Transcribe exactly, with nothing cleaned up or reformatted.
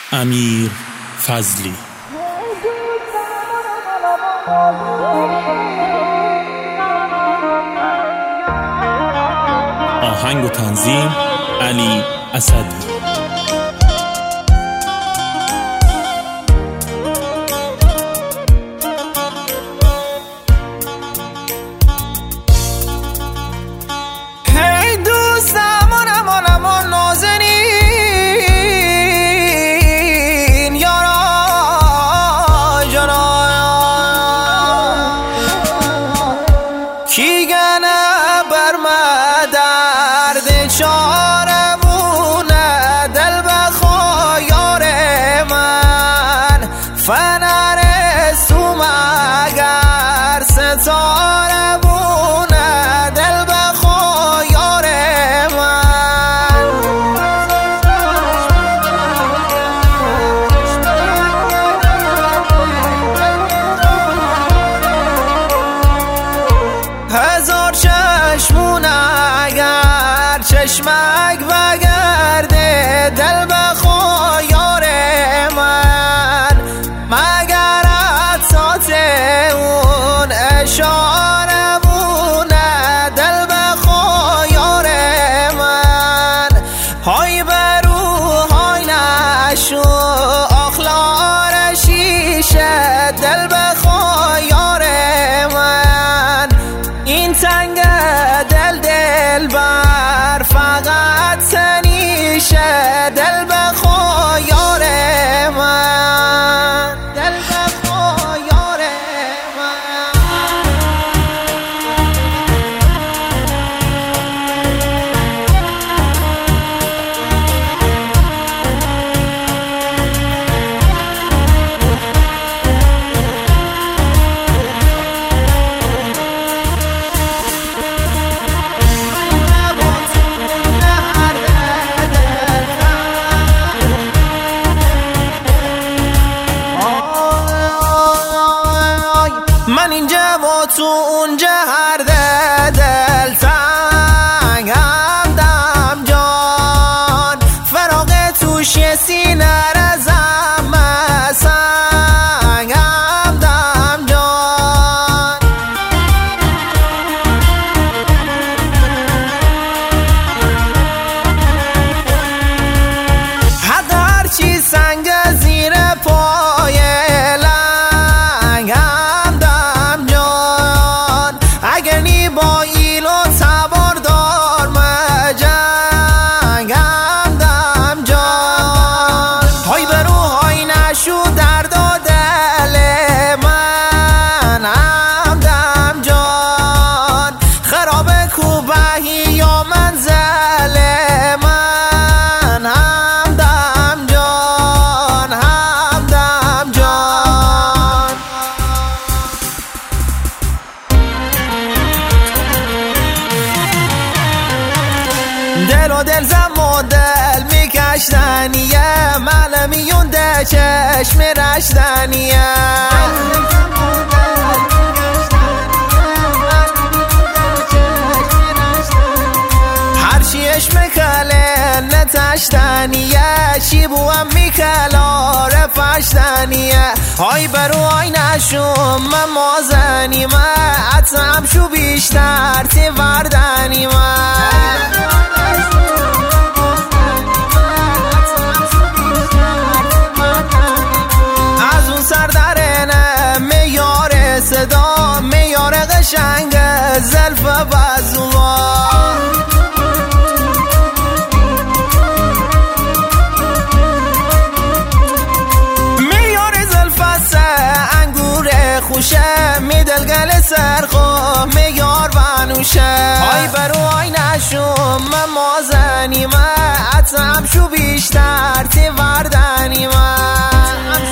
امیر فضلی. آهنگ و تنظیم علی اسدی. چارمونه دل بخوا یار من فنر سوم اگر ستاره بونه دل بخوا یار من هزار چشمونه اگر چشمک بگرده دل بخوا یار من مگر عطات اون اشاره بونه دل بخوا یار من های برو های نشو اخلار شیشه دل بخوا یار من این تنگ دل دل بر فقط سنیشه دل بخوا یار من دل بخوا یار من اینجا و تو اونجا هر دل تنگ همدم جان فراغ توش یه سینه رزم سنگ همدم جان حد هرچی سنگ زیر پای با ایل و تباردار مجنگ همدم جان های برو های نشو درد و دل من همدم جان خراب کوبهی یا منزل من همدم جان همدم جان دل و دل زم و دل میکشتنیه مل میونده چشم رشتنیه هرچی اشم کله نتشتنیه چی بوام میکلاره پشتنیه های برو های نشوم من مازنیمه اتم شو بیشتر تی وردنیمه از اون سر درنه میار صدا میار قشنگ زلف بزوان میار زلف انگور خوشه میدل گل سرخو میار بنوشه های برو های نشوم من مازنیمه اتم شو بیشتر تی وردنیمه